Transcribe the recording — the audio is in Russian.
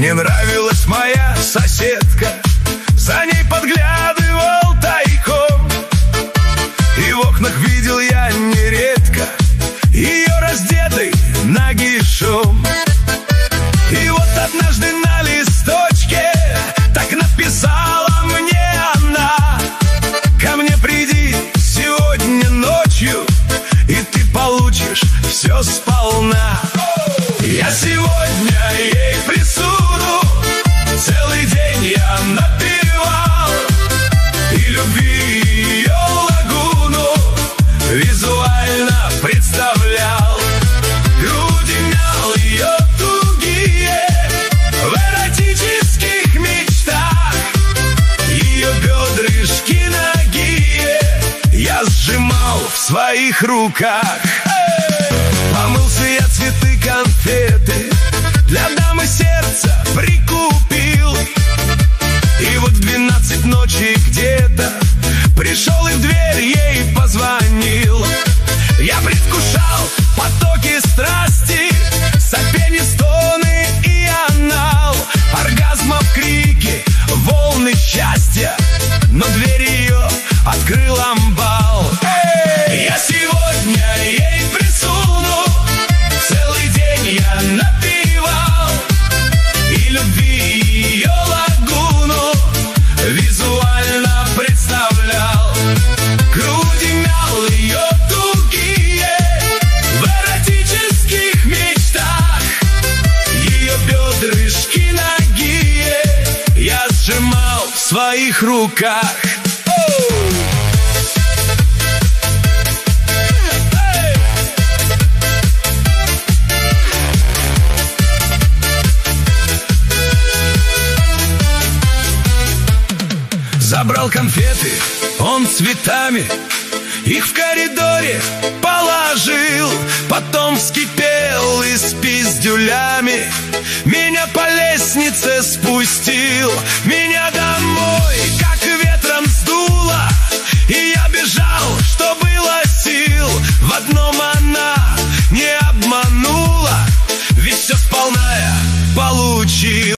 Мне нравилась моя соседка, за ней подглядывал тайком, и в окнах видел я нередко ее раздетой нагишом. И вот однажды на листочке так написала мне она: ко мне приди сегодня ночью, и ты получишь все сполна. Я сегодня ей присуду, целый день я напевал, и любви ее лагуну визуально представлял. Груди мял ее тугие в эротических мечтах, ее бедрышки нагие я сжимал в своих руках. Помылся я, цветы, конфеты для дамы сердца прикупил, и вот в 12 ночи где-то пришел и в дверь ей позвонил. Я предвкушал потоки страсти, сопение, стоны и анал, оргазмов, крики, волны счастья, но дверь ее открыл амбал. Я сегодня ей присуну, целый день я напевал, и любви ее лагуну визуально представлял. Груди мял ее тугие в эротических мечтах, ее бедрышки нагие я сжимал в своих руках. Забрал конфеты, он цветами их в коридоре положил, потом вскипел и с пиздюлями меня по лестнице спустил. Меня домой как ветром сдуло, и